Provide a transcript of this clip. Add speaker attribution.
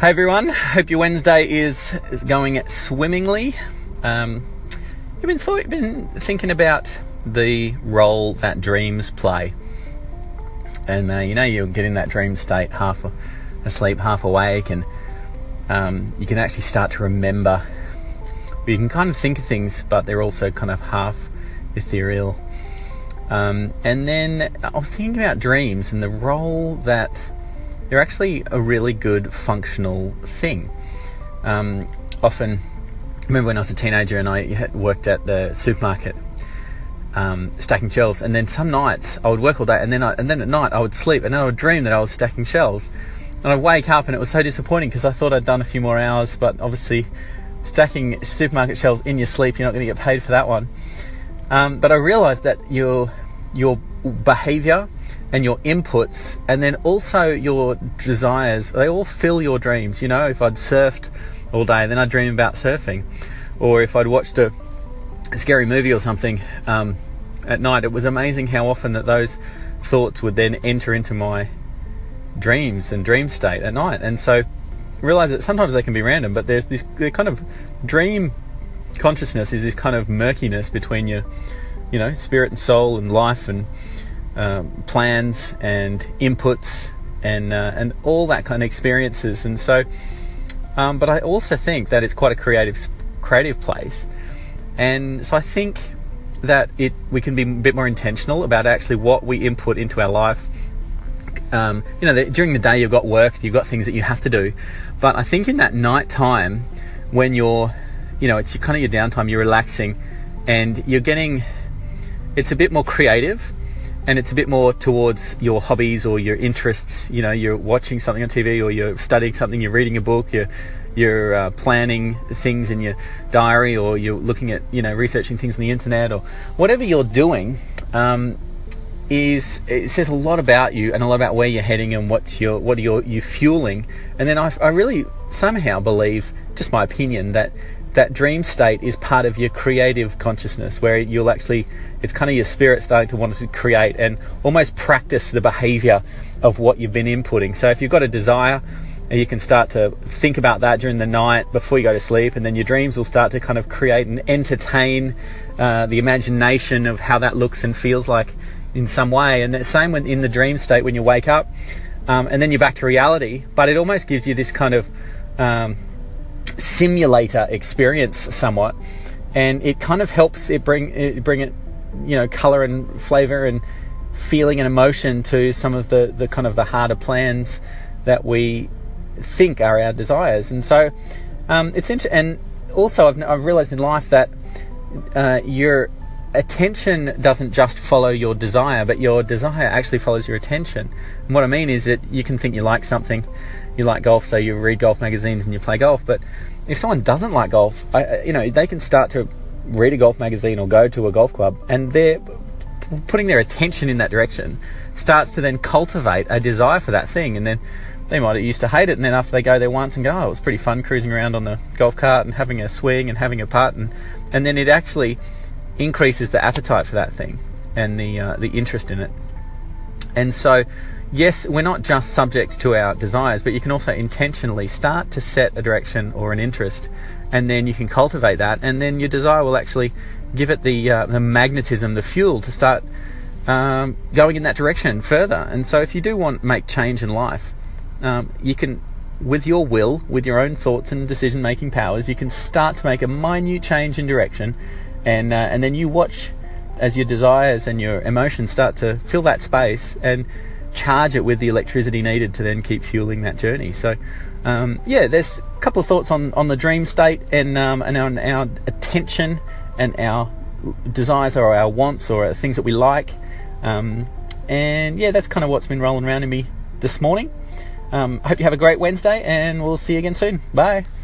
Speaker 1: Hey everyone, hope your Wednesday is going swimmingly. You've been thinking about the role that dreams play. And you get in that dream state, half asleep, half awake, and you can actually start to remember. You can kind of think of things, but they're also kind of half ethereal. And then I was thinking about dreams and the role that they're actually a really good functional thing. Often, I remember when I was a teenager and I worked at the supermarket, stacking shelves, and then some nights I would work all day, and then at night I would sleep, and then I would dream that I was stacking shelves, and I'd wake up and it was so disappointing because I thought I'd done a few more hours, but obviously stacking supermarket shelves in your sleep, you're not going to get paid for that one. But I realised that your behaviour and your inputs, and then also your desires, they all fill your dreams. You know, if I'd surfed all day, then I'd dream about surfing. Or if I'd watched a scary movie or something at night, it was amazing how often that those thoughts would then enter into my dreams and dream state at night. And so realize that sometimes they can be random, but there's this kind of dream consciousness is this kind of murkiness between your, spirit and soul and life and plans and inputs and all that kind of experiences. And so but I also think that it's quite a creative place, and so I think that we can be a bit more intentional about actually what we input into our life. During the day you've got work, you've got things that you have to do, but I think in that night time when you're it's kind of your downtime, you're relaxing, and it's a bit more creative, and it's a bit more towards your hobbies or your interests. You're watching something on TV, or you're studying something, you're reading a book, you're planning things in your diary, or you're looking at, researching things on the internet, or whatever you're doing. It says a lot about you and a lot about where you're heading and what are you fueling. And then I really somehow believe, just my opinion, that dream state is part of your creative consciousness, where it's kind of your spirit starting to want to create and almost practice the behavior of what you've been inputting. So if you've got a desire, you can start to think about that during the night before you go to sleep, and then your dreams will start to kind of create and entertain the imagination of how that looks and feels like in some way. And the same in the dream state when you wake up, and then you're back to reality, but it almost gives you this kind of simulator experience somewhat, and it kind of helps bring it color and flavor and feeling and emotion to some of the kind of the harder plans that we think are our desires. And so it's interesting. And also I've realized in life that your attention doesn't just follow your desire, but your desire actually follows your attention. And what I mean is that you can think you like something, you like golf, so you read golf magazines and you play golf, but if someone doesn't like golf, they can start to read a golf magazine or go to a golf club, and they're putting their attention in that direction starts to then cultivate a desire for that thing. And then they might used to hate it, and then after they go there once and go, oh, it was pretty fun cruising around on the golf cart and having a swing and having a putt, and then it actually increases the appetite for that thing and the interest in it. And so yes, we're not just subject to our desires, but you can also intentionally start to set a direction or an interest, and then you can cultivate that, and then your desire will actually give it the magnetism, the fuel to start going in that direction further. And so if you do want to make change in life, you can, with your will, with your own thoughts and decision-making powers, you can start to make a minute change in direction, and then you watch as your desires and your emotions start to fill that space and charge it with the electricity needed to then keep fueling that journey. So there's a couple of thoughts on the dream state and on our attention and our desires or our wants or things that we like. That's kind of what's been rolling around in me this morning. Hope you have a great Wednesday, and we'll see you again soon. Bye.